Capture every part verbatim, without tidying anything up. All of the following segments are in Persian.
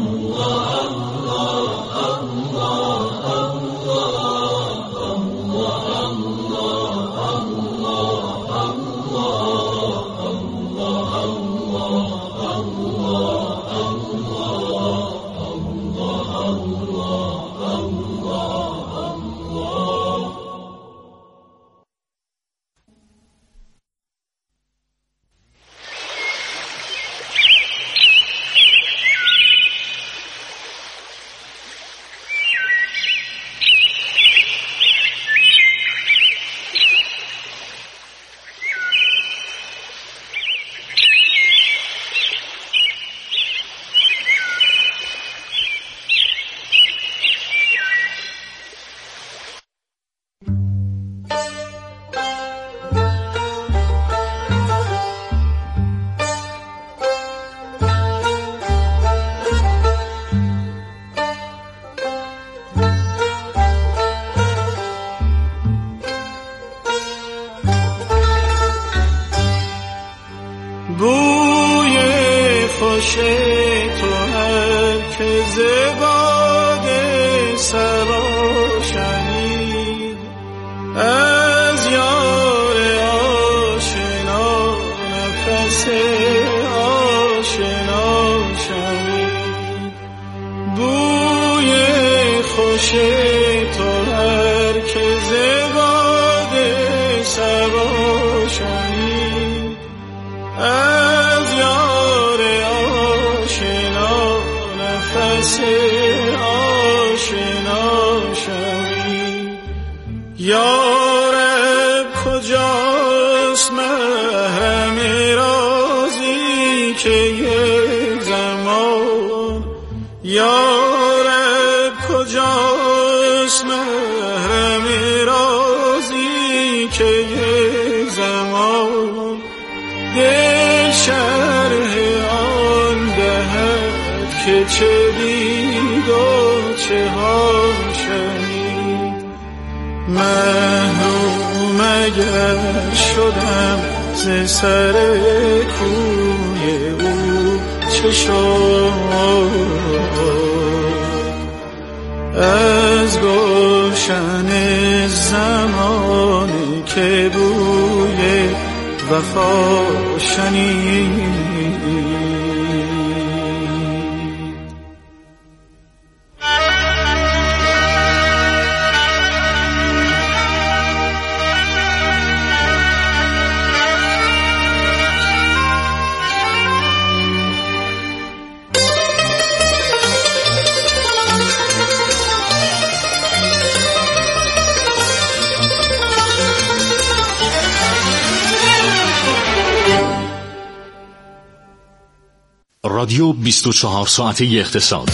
رادیو بیست و چهار ساعته اقتصاد.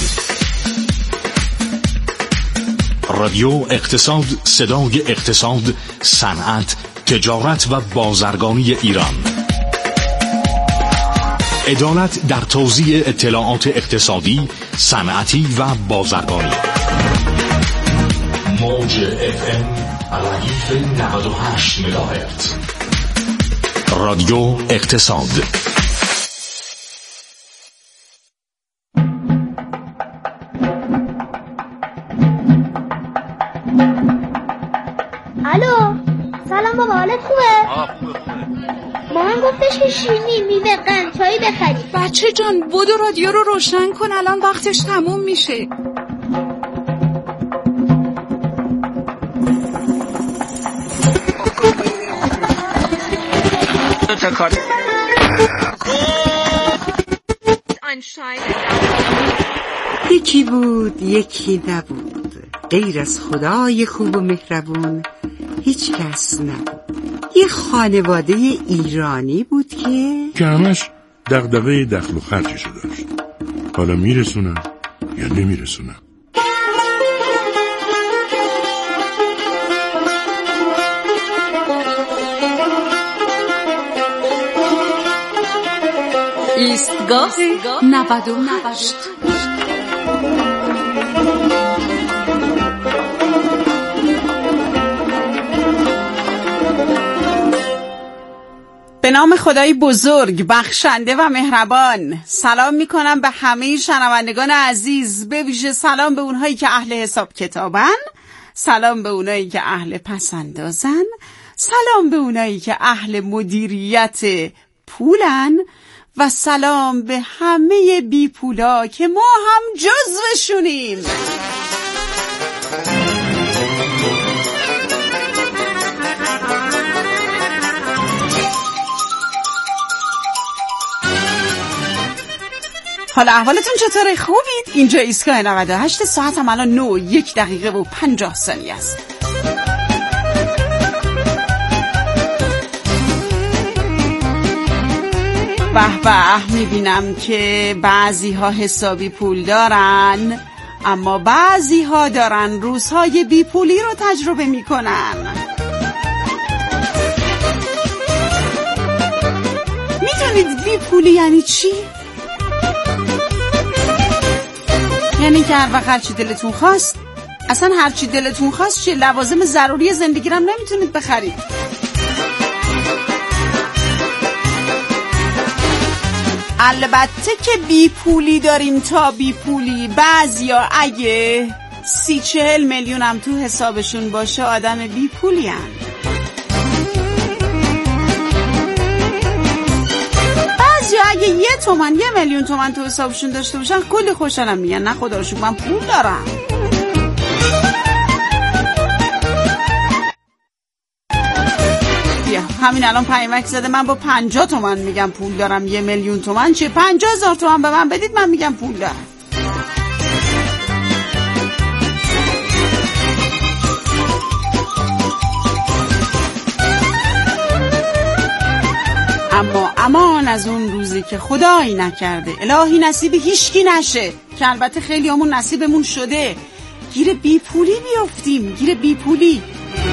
رادیو اقتصاد، صدای اقتصاد، صنعت، تجارت و بازرگانی ایران. عدالت در توزیع اطلاعات اقتصادی، صنعتی و بازرگانی. موج اف ام ردیف نود و هشت مگاهرتز. رادیو اقتصاد. الو، سلام بابا، حالت خوبه؟ آه خوبه خوبه. مامان گفتش که شیرینی، میوه، قند، چایی بخری. بچه جان بودو رادیو رو روشن کن، الان وقتش تموم میشه. یکی بود یکی نبود، غیر از خدای خوب و مهربون هیچ کس نبود. یه خانواده ایرانی بود که که همش دغدغه دخل و خرجشو داشت. حالا میرسونم یا نمیرسونم. ایستگاه نود و هشت. به به نام خدای بزرگ بخشنده و مهربان سلام می کنم به همه شنوندگان عزیز، به ویژه سلام به اونهایی که اهل حساب کتابن، سلام به اونایی که اهل پسندازن، سلام به اونایی که اهل مدیریت پولن و سلام به همه بی پولا که ما هم جزوشونیم. حالا احوالتون چطوره؟ خوبید؟ اینجا ایستگاه نود و هشت، ساعت هم الان نه یک دقیقه و پنجاه ثانیه است. به به، میبینم که بعضی ها حسابی پول دارن، اما بعضی ها دارن روزهای بی پولی رو تجربه میکنن. میدونید بی پولی یعنی چی؟ یعنی که هر وقت هرچی دلتون خواست، اصلا هرچی دلتون خواست چه لوازم ضروری زندگی رو هم نمیتونید بخرید. البته که بی پولی داریم تا بی پولی. بعضیا اگه سی چهل میلیون هم تو حسابشون باشه آدم بی پولی هن. بعضیا اگه یه تومن یه میلیون تومن تو حسابشون داشته باشن کلی خوشحالم میگن نه خدا رو شکر من پول دارم. همین الان پیامک زده من با پنجاه تومن میگم پول دارم، یه میلیون تومن چه؟ پنجاه هزار تومن به من بدید من میگم پول دارم. اما امان از اون روزی که خدایی نکرده الهی نصیب هیچکی نشه، که البته خیلی همون نصیبمون شده، گیر بی پولی بیافتیم. گیر بی پولی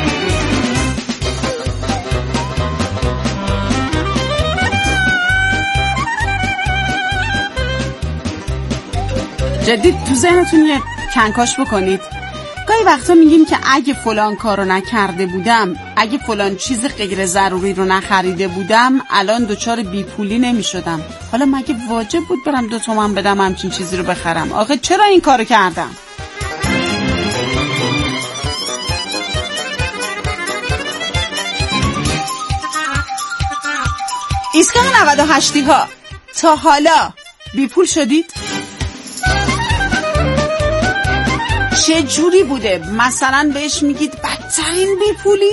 جدید تو ذهنتون یه کنکاش بکنید. گاهی وقتا میگیم که اگه فلان کارو نکرده بودم، اگه فلان چیز غیر ضروری رو نخریده بودم، الان دوچار بی پولی نمیشدم. حالا مگه واجب بود برم دو تومن بدم همچین چیزی رو بخرم؟ آخه چرا این کارو کردم؟ ایستگاه نود و هشتی ها، تا حالا بی پول شدید؟ چه جوری بوده؟ مثلا بهش میگید بدترین بی پولی؟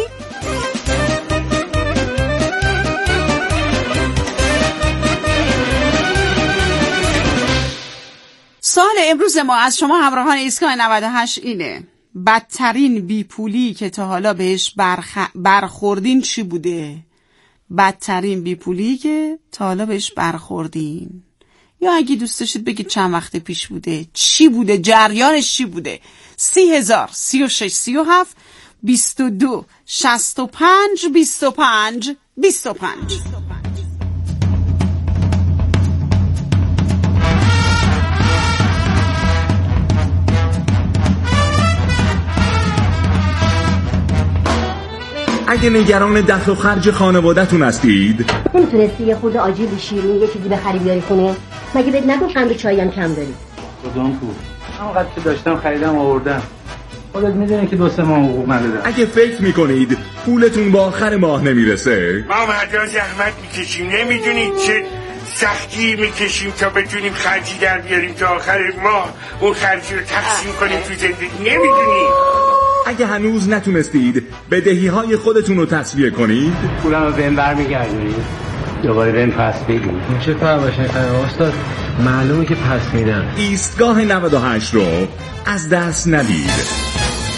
سوال امروز ما از شما همراهان ایستگاه نود و هشت اینه: بدترین بی پولی که تا حالا بهش برخ... برخوردین چی بوده؟ بدترین بی پولی که تا حالا بهش برخوردین، یا اگه دوست داشتید بگید چند وقت پیش بوده، چی بوده، جریانش چی بوده؟ سی هزار سی و شش سی و هفت بیست و دو شست و پنج بیست و پنج بیست و پنج. اگه نگران دخل و خرج خانواده‌تون هستید، نمیتونستی یه خورده آجیل شیرینی یه چیزی بخری بیاری خونه؟ مگه بهت نگم قند چایی هم کم داری؟ کدوم پول؟ همونقدر که داشتم خریدم آوردم. خودت میدونی که دو سه ماه حقوق ندادم. اگه فکر میکنید پولتون با آخر ماه نمیرسه، ما مردا زحمت میکشیم، نمیدونید چه سختی میکشیم تا بتونیم خرجی در بیاریم تا آخر ماه اون خرجی رو تقسیم کنیم تو زندگی، نمیدونید. اگه هنوز نتونستید بدهی‌های خودتون رو تسویه کنید، پولم رو بهم برمیگردونید، دوباره بهم پس بدید. چه کار باشه استاد؟ معلومه که پس میدم. ایستگاه نود و هشت رو از دست ندید.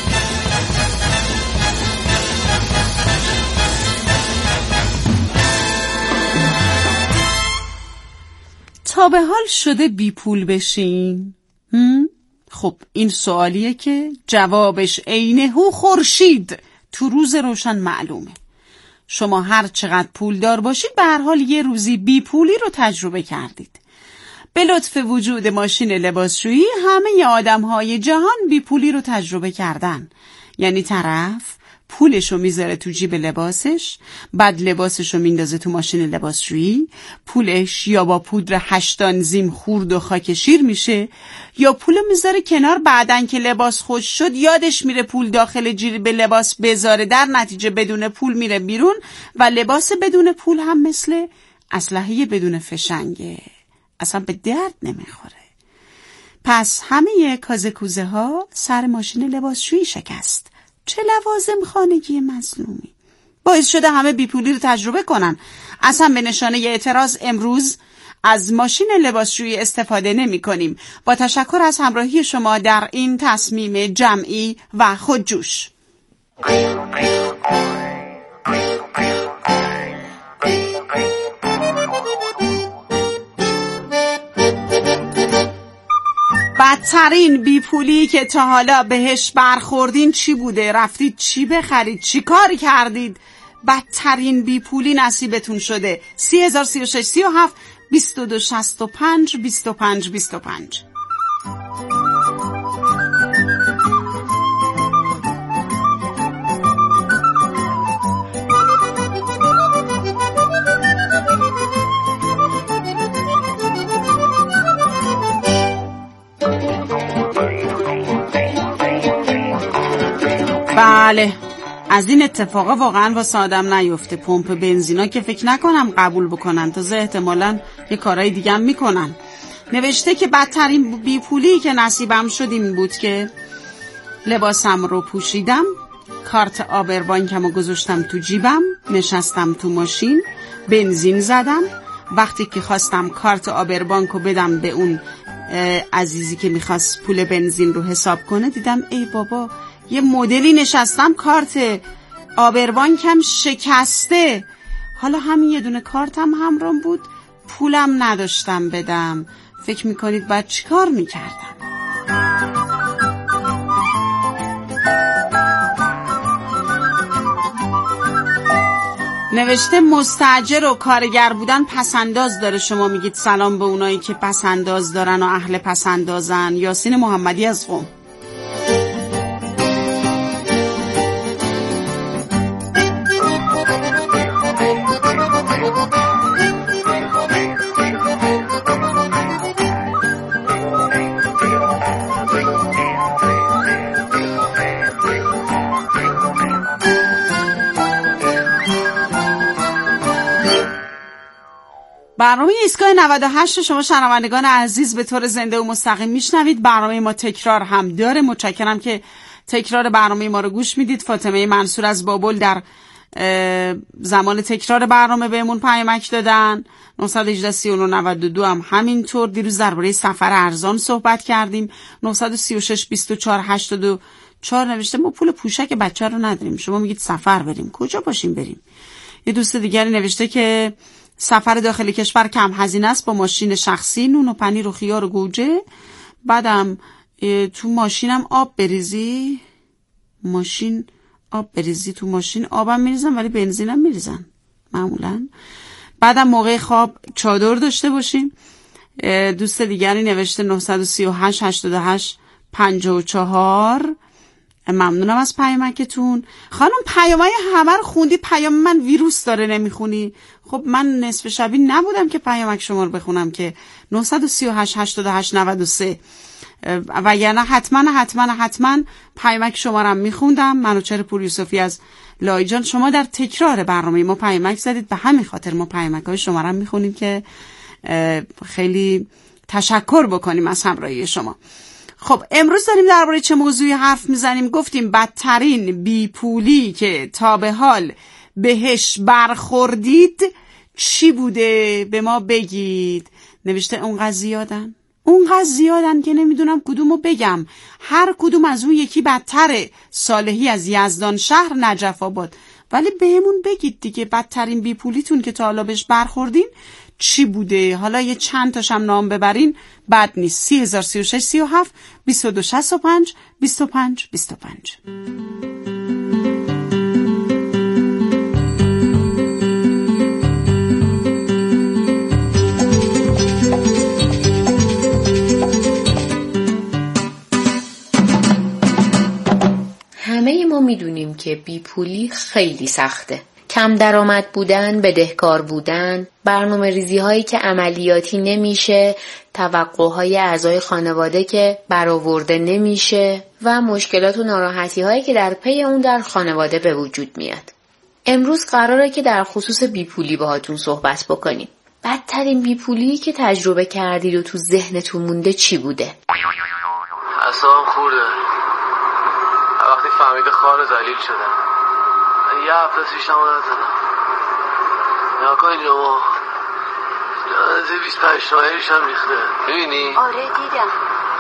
تا به حال شده بی پول بشین؟ هم؟ خب این سوالیه که جوابش عینه هو خورشید تو روز روشن معلومه. شما هر چقدر پول دار باشید به هر حال یه روزی بی پولی رو تجربه کردید. به لطف وجود ماشین لباسشویی همه آدم‌های جهان بی پولی رو تجربه کردن. یعنی طرف پولشو میذاره تو جیب لباسش، بعد لباسشو میندازه تو ماشین لباسشویی، پولش یا با پودر هشتان زیم خورد و خاک شیر میشه یا پولو میذاره کنار، بعدن که لباس خوش شد یادش میره پول داخل جیب لباس بذاره، در نتیجه بدون پول میره بیرون و لباس بدون پول هم مثل اسلحه بدون فشنگه، اصلا به درد نمیخوره. پس همه کازه کوزه ها سر ماشین لباسشویی شکست. چه لوازم خانگی مظلومی. باعث شده همه بیپولی رو تجربه کنن. اصلا به نشانه اعتراض امروز از ماشین لباسشویی استفاده نمی کنیم. با تشکر از همراهی شما در این تصمیم جمعی و خودجوش. بدترین بیپولی که تا حالا بهش برخوردین چی بوده؟ رفتید چی بخرید؟ چی کاری کردید؟ بدترین بیپولی نصیبتون شده. سی هزار سی و شش سی و هفت بیست و دو شصت و پنج بیست و پنج بیست و پنج. بله، از این اتفاقا واقعا واسه آدم نیفته. پمپ بنزینا که فکر نکنم قبول بکنن، تازه احتمالاً یه کارهای دیگه هم میکنن. نوشته که بدترین بیپولی که نصیبم شد این بود که لباسم رو پوشیدم، کارت آبربانکم رو گذاشتم تو جیبم، نشستم تو ماشین، بنزین زدم. وقتی که خواستم کارت آبربانک رو بدم به اون عزیزی که میخواست پول بنزین رو حساب کنه، دیدم ای بابا یه مدلی نشستم کارت آبربانکم شکسته. حالا همین یه دونه کارتم همراهم بود، پولم نداشتم بدم. فکر میکنید باید چی کار میکردم؟ نوشته مستاجر و کارگر بودن پسنداز داره. شما میگید سلام به اونایی که پسنداز دارن و اهل پسندازن. یاسین محمدی از قم. برنامه ایستگاه نود و هشت شما شنوندگان عزیز به طور زنده و مستقیم میشنوید. برنامه ما تکرار هم داره. متشکرم که تکرار برنامه ما رو گوش میدید. فاطمه منصور از بابل در زمان تکرار برنامه بهمون پیامک دادن. نه یک هشت سی و نه نود و دو هم همینطور. دیروز درباره سفر ارزان صحبت کردیم. نه سه شش بیست و چهار هشتاد و چهار نوشته ما پول پوشک بچه رو نداریم، شما میگید سفر بریم، کجا باشیم بریم؟ یه دوست دیگری نوشته که سفر داخل کشور کم هزینه است، با ماشین شخصی، نون و پنیر و خیار و گوجه. بعدم تو ماشینم آب بریزی، ماشین آب بریزی تو ماشین. آبم میریزن ولی بنزینم میریزن معمولا. بعدم موقع خواب چادر داشته باشیم. دوست دیگری نوشته نه سه هشت هشتاد و هشت پنجاه و چهار. ممنونم از پیامکتون. خانم پیامای همه رو خوندی، پیام من ویروس داره نمیخونی. خب من نصف شبی نبودم که پیامک شما رو بخونم که. نه سه هشت هشتاد و هشت نود و سه و یعنی حتما حتما حتما پیامک شما رو هم میخوندم. منوچهر پور یوسفی از لایجان، شما در تکرار برنامه ما پیامک زدید، به همین خاطر ما پیامک های شما رو هم میخونیم که خیلی تشکر بکنیم از همراهی شما. خب امروز داریم درباره چه موضوعی حرف میزنیم؟ گفتیم بدترین بیپولی که تا به حال بهش برخوردید چی بوده؟ به ما بگید. نوشته اونقدر زیادن اونقدر زیادن که نمیدونم کدومو بگم. هر کدوم از اون یکی بدتره. صالحی از یزدان شهر نجف آباد. ولی بهمون بگید دیگه بدترین بیپولیتون که تا حالا بهش برخوردین چی بوده؟ حالا یه چند تاشم نام ببرین بد نیست. سی هزار سی و شش سی و هفت بیست و دو شصت و پنج بیست و پنج بیست و پنج. همه ما میدونیم که بیپولی خیلی سخته. کم درآمد بودن، بدهکار بودن، برنامه ریزی هایی که عملیاتی نمیشه، توقعهای اعضای خانواده که برآورده نمیشه و مشکلات و ناراحتی هایی که در پی اون در خانواده به وجود میاد. امروز قراره که در خصوص بیپولی باهاتون صحبت بکنیم. بدترین بیپولی که تجربه کردید و تو ذهنتون مونده چی بوده؟ اعصابم خورده. وقتی فهمیده خار ذلیل شدم. یه هفته سیشم رو نزدم. نیا کن اینجا ما جانزه بیست پنج تومنیش هم ریخته. ببینی؟ آره دیدم.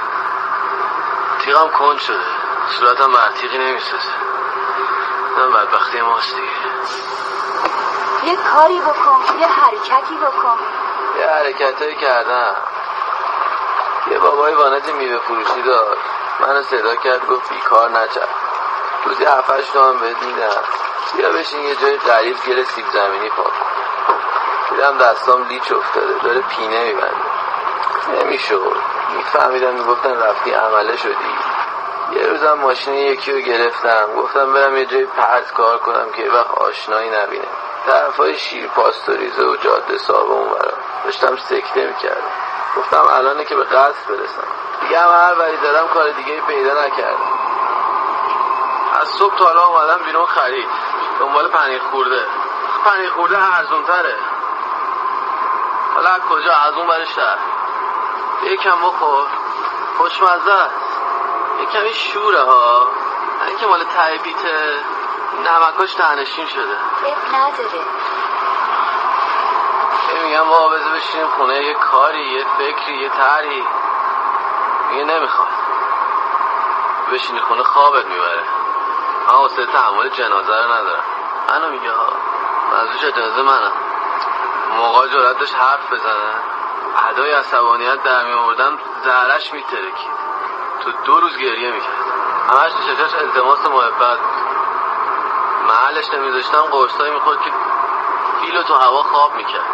تیغم کند شده. صورتم بر تیغی نمیسازه. من بدبختی ماست دیگه. یه کاری بکن، یه حرکتی بکن. یه حرکتایی کردم. یه بابای وانت میوه فروشی داشت. منو صدا کرد گفت بیکار نچر. روزی هفت هشت تومن بهت میدم. بیا بشین یه جای غریب گل سیب زمینی پاک. دیدم دستام لیچ افتاده داره پینه میبنده. نمیشد. میفهمیدم میگفتن رفتی عمله شدی. یه روزم ماشین یکی رو گرفتم گفتم برم یه جای پرت کار کنم که یه وقت آشنایی نبینه. طرفای شیر پاستوریزه و جاده صاحب اون برم داشتم سکته میکردم. گفتم الانه که به قصد برسم. دیگه هم هر وری دارم کار دیگه پیدا نکردم. از صبح تا حالا اومدم بیرون خرید دنبال پنیر خورده. پنیر خورده ارزون تره. حالا کجا؟ از اون برش شهر. یکم بخور خوشمزه است. یکمی شوره ها. این که مال ته بیته نمکاش تهنشین شده. اب نداره. میگم بابا بذار بشینیم خونه یه کاری یه فکری یه طرحی. میگه نمیخواد. بشینی خونه خوابت میبره. من واسه تحمل جنازه رو ندارم. منو میگه ها منظورش جنازه منم. موقع جرأت داشت حرف بزنه ادای عصبانیت در میآوردم زهرش میترکید. تو دو روز گریه میکرد. همش تو چشاش التماس محبت بود. محلش نمیذاشتم قرصایی میخورد که فیلو تو هوا خواب میکرد.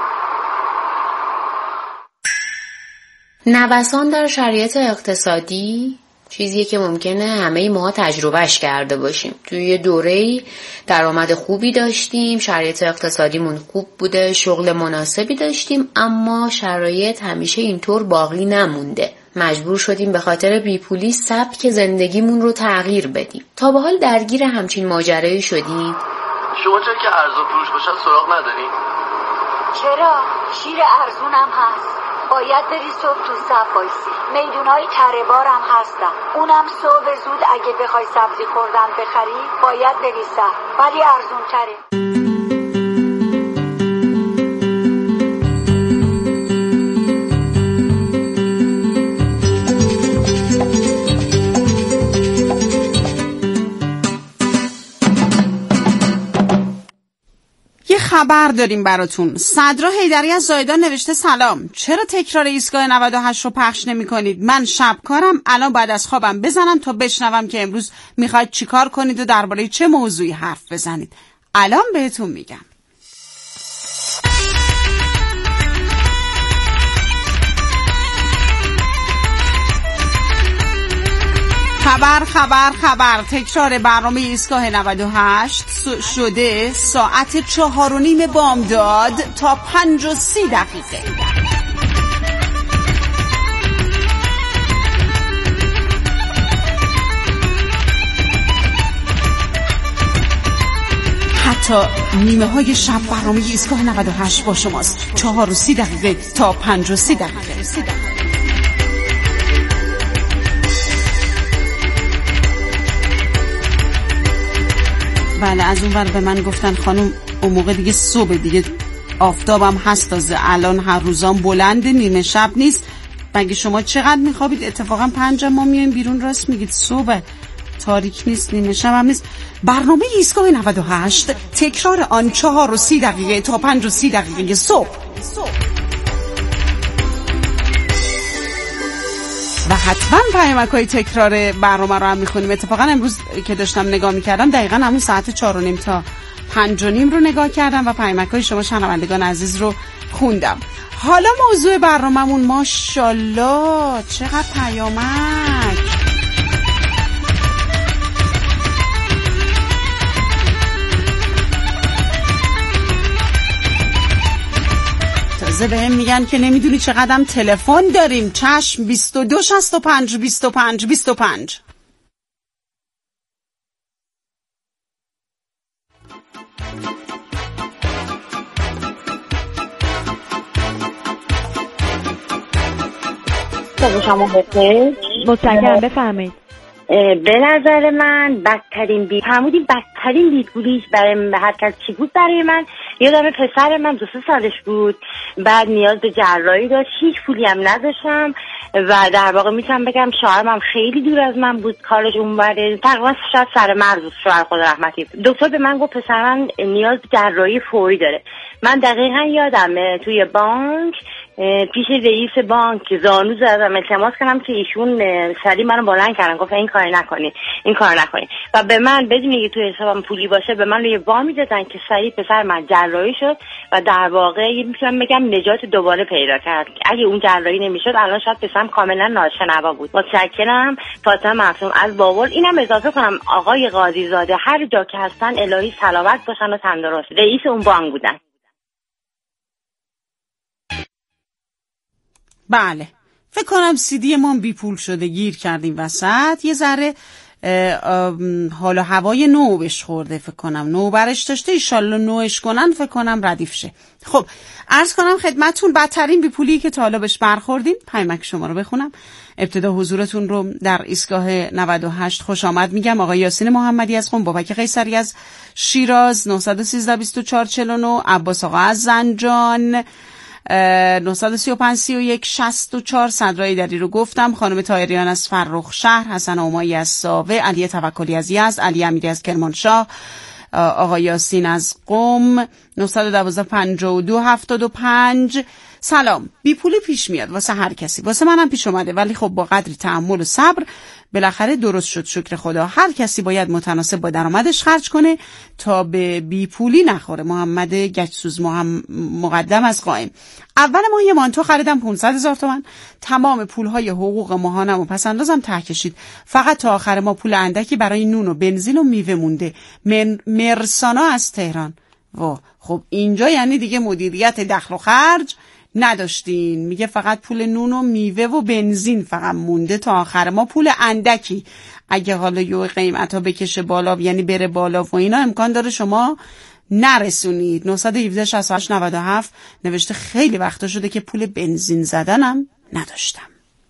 نوسان در شرایط اقتصادی چیزیه که ممکنه همه ما تجربهش کرده باشیم. توی یه دوره‌ای درآمد خوبی داشتیم، شرایط اقتصادیمون خوب بوده، شغل مناسبی داشتیم، اما شرایط همیشه اینطور باقی نمونده. مجبور شدیم به خاطر بیپولی سبک زندگیمون رو تغییر بدیم. تا به حال درگیر همچین ماجرایی شدید؟ شما چرا که ارزون فروش باشن سراغ ندارین؟ چرا؟ شیر ارزونم هست. باید بری صبح تو صف وایسی. میدونای تره بارم هستن. اونم صبح زود اگه بخوای سبزی خوردن بخری باید بری صف. ولی ارزون تره. خبر داریم براتون. صدرا حیدری از زایدان نوشته سلام، چرا تکرار ایستگاه نود و هشت رو پخش نمی کنید؟ من شبکارم، الان بعد از خوابم بزنم تا بشنوم که امروز میخواید چیکار کنید و درباره چه موضوعی حرف بزنید. الان بهتون میگم. خبر خبر خبر تکرار برنامه ایستگاه نود و هشت شده ساعت چهار و نیم بامداد تا پنج و سی دقیقه. حتی نیمه های شب برنامه ایستگاه نود و هشت با شماست. چهار و سی دقیقه تا پنج و سی دقیقه. بله، از اون ور به من گفتن خانم اون موقع دیگه صبح دیگه آفتابم هست، تازه الان هر روزام بلنده، نیمه شب نیست. مگه شما چقدر میخوابید؟ اتفاقا پنج ما میایم بیرون، راست میگید، صبح تاریک نیست، نیمه شب هم نیست. برنامه ایستگاه نود و هشت تکرار آن چهار و سی دقیقه تا پنج و سی دقیقه صبح. و حتما پیامک‌های تکرار برنامه رو هم میخونیم. اتفاقا امروز که داشتم نگاه میکردم دقیقا همون ساعت چهار و نیم تا پنج و نیم رو نگاه کردم و پیامک‌های شما شنوندگان عزیز رو خوندم. حالا موضوع برنامه‌مون ماشاءالله چقدر پیامک. تازه بهم میگن که نمیدونی چقدرم تلفن داریم. چشم. بیست و دو شصت و پنج بیست و پنج بیست و پنج. شما بخیر. متشکرم، بفرمایید. به نظر من بدترین بی فرمودی بدترین بیپولیش برای هر کس چی بود برای من، یادم پسر من دو سه سالش بود، بعد نیاز به جراحی داشت، هیچ پولی هم نداشتم و در واقع میتونم بگم شوهرم هم خیلی دور از من بود، کارش اونوره، تقریبا شاید سر مرز بود. شوهر خدا رحمتی، دکتر به من گفت پسر من نیاز به جراحی فوری داره. من دقیقا یادمه توی بانک پیش رئیس بانک زانو زدم، التماس کردم که ایشون سریع منو بلند کردن، گفت این کار نکنی این کار نکنی و به من بدون اینکه توی حسابم پولی باشه به من روی وامی دادن که سریع پسر من جراحی شد و در واقع میتونم بگم نجات دوباره پیدا کرد. اگه اون جراحی نمیشد الان شاید پسرم کاملا ناشنوا بود. متشکرم. فاطمه معصوم از بابل. اینم اضافه کنم آقای قاضی زاده هر جا که هستن الهی سلامت باشن و تندرست، رئیس اون بانک بودن. بله، فکر کنم سیدی ما بی پول شده، گیر کردیم وسط. یه ذره حال و هوای نو بهش خورده، فکر کنم نو برش داشته، ایشالله نوش کنن، فکر کنم ردیف شه. خب عرض کنم خدمتون بدترین بی پولی که تا حالا بهش برخوردیم. پیامک شما رو بخونم. ابتدا حضورتون رو در ایستگاه نود و هشت خوش آمد میگم. آقای یاسین محمدی از قم، بابک قیصری از شیراز، نه یک سه بیست و چهار چهل و نه، عباس آقا از زنجان، نه سه پنج سی و یک شصت و چهار، صدرایی دری رو گفتم، خانم طاهریان از فرخ شهر، حسن اومایی از ساوه، علی توکلی از یزد، علی امیری از کرمانشاه، آقای یاسین از قم، نه یک دو پنج دو هفت پنج. سلام. بی پولی پیش میاد واسه هر کسی، واسه منم پیش اومده، ولی خب با قدری تحمل و صبر بالاخره درست شد، شکر خدا. هر کسی باید متناسب با درآمدش خرج کنه تا به بی پولی نخوره. محمد گچسوز محمد مقدم از قائم. اول ماه یه مانتو خریدم پانصد هزار تومان، تمام پولهای حقوق ماهانم و پس اندازم ته کشید، فقط تا آخر ما پول اندکی برای نون و بنزین و میوه مونده. من مرسانا از تهران. وا، خب اینجا یعنی دیگه مدیریت دخل و خرج نداشتین. میگه فقط پول نون و میوه و بنزین فقط مونده تا آخر ما، پول اندکی. اگه حالا یه قیمتا بکشه بالا، یعنی بره بالا و اینا، امکان داره شما نرسونید. نه یک هفت شصت و هشت نود و هفت نوشته خیلی وقتا شده که پول بنزین زدنم نداشتم.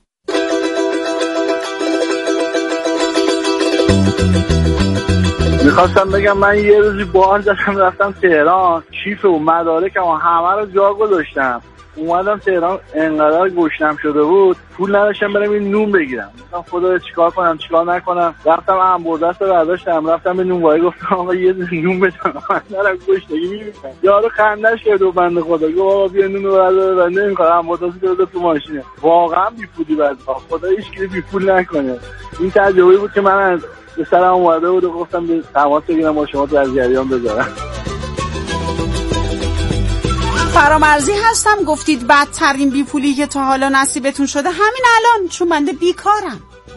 میخواستم بگم من یه روزی بار زدم رفتم تهران، کیف و مدارکم و همه رو جا گذاشتم، اومدم تهران انقدر گشنم شده بود پول نداشتم برم این نون بگیرم. گفتم خدا چیکار کنم چیکار نکنم، رفتم انبردست رو برداشتم، رفتم به نونوایی گفتم آقا یه نون بدم، من دارم گشنگی میمیرم. یارو خندش کرد و بنده خدا گفت آقا بیا نون رو بردار، بنده نمیخوام، انبردست رو بذار تو ماشینه. واقعا بی پولی بعد خدا هیچ کی بی پول نکنه. این تجربه بود که من به سرم اومده بود و گفتم به تماس بگیرم با شما در جریان بذارم. فرامرزی هستم. گفتید بدترین بی پولی که تا حالا نصیبتون شده همین الان، چون بنده بیکارم.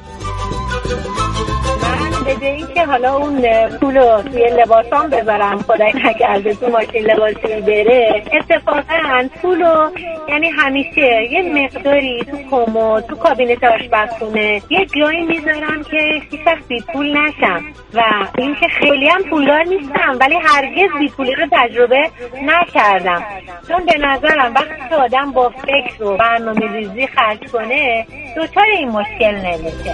من به جایی که حالا اون پولو توی لباسام بذارم، خدای نکرده تو ماشین لباسی بره، اتفاقا پولو یعنی همیشه یه مقداری تو کمد، تو کابینت آشپزخونه یه جایی میذارم که هیچ وقت بی پول نشم. و این که خیلی هم پولدار نیستم ولی هرگز بی پولی رو تجربه نکردم، چون به نظرم وقتی که آدم با فکر و برنامه‌ریزی خرج کنه دوچار این مشکل نمیشه.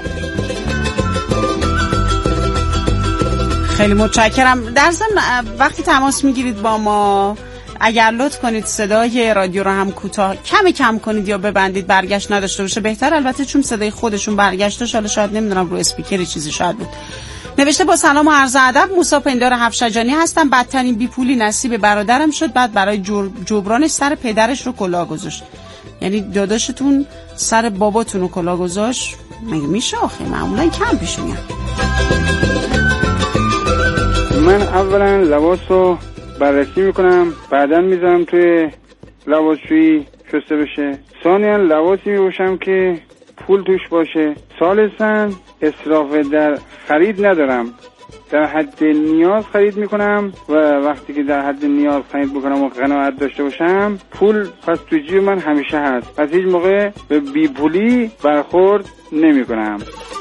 خیلی متشکرم. در ضمن وقتی تماس میگیرید با ما اگر لطف کنید صدای رادیو رو هم کوتاه کم کم کنید یا ببندید، برگشت نداشته باشه بهتر، البته چون صدای خودشون برگشته، حالا شاید نمیدونم رو اسپیکری چیزی شاید بود. نوشته با سلام و عرض ادب، موسی پندار هفشجانی هستم. بدترین بی پولی نصیب برادرم شد، بعد برای جبرانش سر پدرش رو کلاه گذاشت. یعنی داداشتون سر باباتون رو کلاه گذاشت؟ مگه میشه آخه؟ معمولا کم پیش میاد. من اولا لباس رو بررسی میکنم، بعدا میذارم توی لباسشویی شسته بشه. ثانیا لباسی میپوشم که پول توش باشه. ثالثا اسراف در خرید ندارم، در حد نیاز خرید میکنم و وقتی که در حد نیاز خرید بکنم و قناعت داشته باشم، پول پس تو جیب من همیشه هست. پس هیچ موقع به بی پولی برخورد نمی کنم.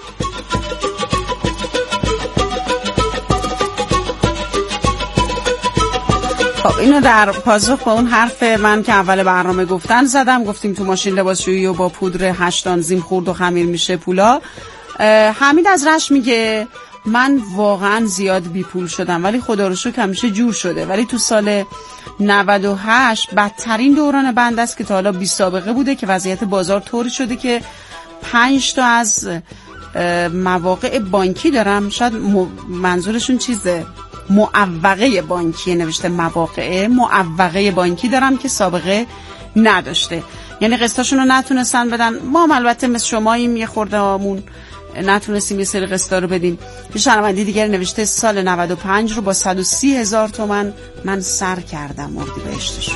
خب اینو در پاسخ به اون حرف من که اول برنامه گفتن زدم. گفتیم تو ماشین لباسشویی و با پودر هشت آنزیم خورد و خمیر میشه پولا. حمید از رشت میگه من واقعا زیاد بی پول شدم ولی خدا رو شکر همیشه جور شده، ولی تو سال نود و هشت بدترین دوران بند است که تا حالا بی سابقه بوده که وضعیت بازار طوری شده که پنج تا از مواقع بانکی دارم، شاید منظورشون چیزه معوقه بانکی نوشته، مواقع معوقه بانکی دارم که سابقه نداشته، یعنی قسطاشون رو نتونستن بدن. ما هم البته مثل شماییم یه خورده هامون نتونستیم یه سری قسطا رو بدیم. یه شنونده دیگر نوشته سال نود و پنج رو با صد و سی هزار تومن من سر کردم اردیبهشتشون.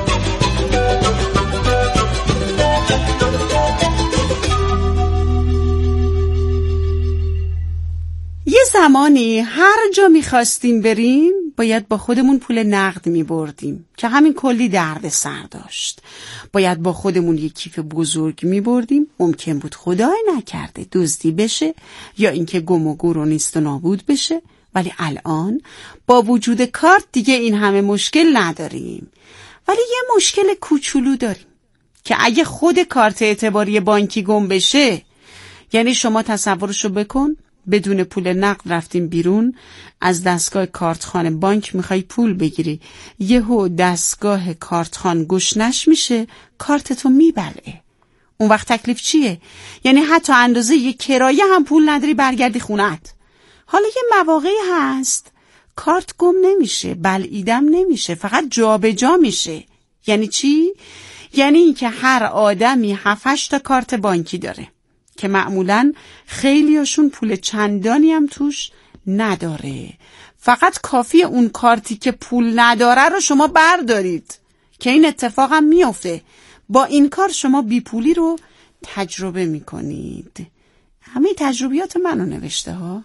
یه زمانی هر جا میخواستیم بریم باید با خودمون پول نقد میبردیم که همین کلی درد سر داشت. باید با خودمون یه کیف بزرگ میبردیم، ممکن بود خدای نکرده دزدی بشه یا اینکه گم و گور و نیست و نابود بشه. ولی الان با وجود کارت دیگه این همه مشکل نداریم، ولی یه مشکل کوچولو داریم که اگه خود کارت اعتباری بانکی گم بشه، یعنی شما تصورشو بکن بدون پول نقد رفتیم بیرون از دستگاه کارتخانه بانک میخوای پول بگیری، یهو دستگاه کارتخان گشنش میشه، کارتتو میبلعه. اون وقت تکلیف چیه؟ یعنی حتی اندازه یه کرایه هم پول نداری برگردی خونت. حالا یه مواقعی هست کارت گم نمیشه، بلعیدم نمیشه، فقط جا به جا میشه. یعنی چی؟ یعنی این که هر آدمی هفتش تا کارت بانکی داره که معمولاً خیلیاشون پول چندانی هم توش نداره. فقط کافیه اون کارتی که پول نداره رو شما بردارید که این اتفاق هم میفته. با این کار شما بی پولی رو تجربه میکنید. همه تجربیات منو نوشته ها.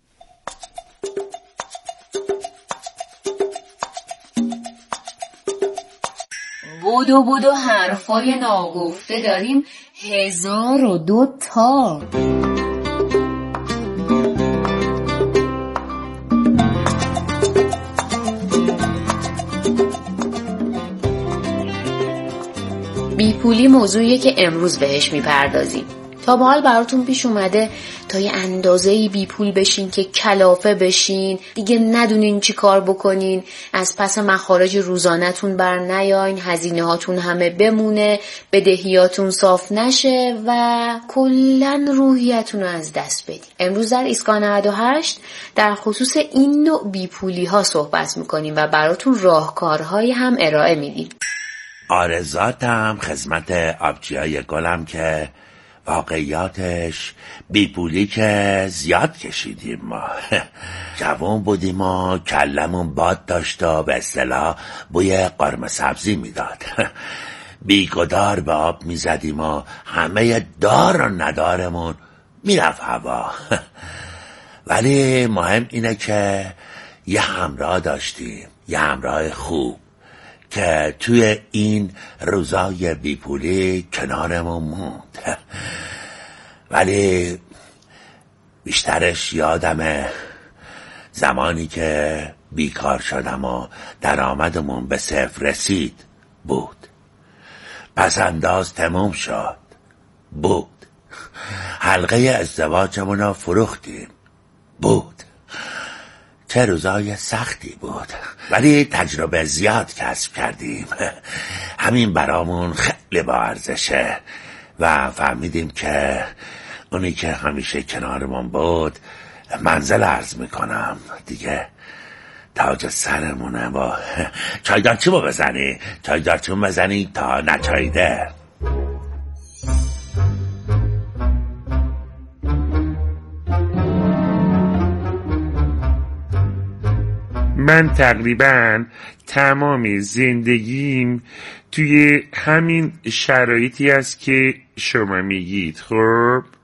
بودو بودو حرفای ناگفته داریم هزار و دو تا. بیپولی موضوعیه که امروز بهش میپردازیم. تا به حال براتون پیش اومده تا یه اندازه‌ای بی پول بشین که کلافه بشین، دیگه ندونین چی کار بکنین، از پس مخارج روزانه‌تون بر نیاین، هزینه هاتون همه بمونه، بدهیاتون صاف نشه و کلاً روحیتون رو از دست بدین؟ امروز در ایسکان نود و هشت در خصوص این نوع بی پولی ها صحبت میکنیم و براتون راهکارهایی هم ارائه میدیم. آرزاتم خدمت آبجیای گلم که واقعیاتش بیپولی که زیاد کشیدیم ما. جوان بودیم و کلمون باد داشت و به اصطلاح بوی قرمه سبزی میداد. بیگدار به آب میزدیم و همه دار و ندارمون میرفت هوا. ولی مهم اینه که یه همراه داشتیم، یه همراه خوب که توی این روزای بیپولی کنارمون موند. ولی بیشترش یادمه زمانی که بیکار شدم و درآمدمون به صفر رسید بود. پس انداز تموم شد بود. حلقه ازدواجمون رو فروختیم بود. چه روزای سختی بود، ولی تجربه زیاد کسب کردیم. همین برامون خیلی با ارزشه و فهمیدیم که اونی که همیشه کنارمون بود منزل عرض میکنم دیگه تاج سرمونه. با چایدارچی با بزنی چایدارچون بزنی تا نچایده. من تقریبا تمام زندگیم توی همین شرایطی است که شما میگید. خب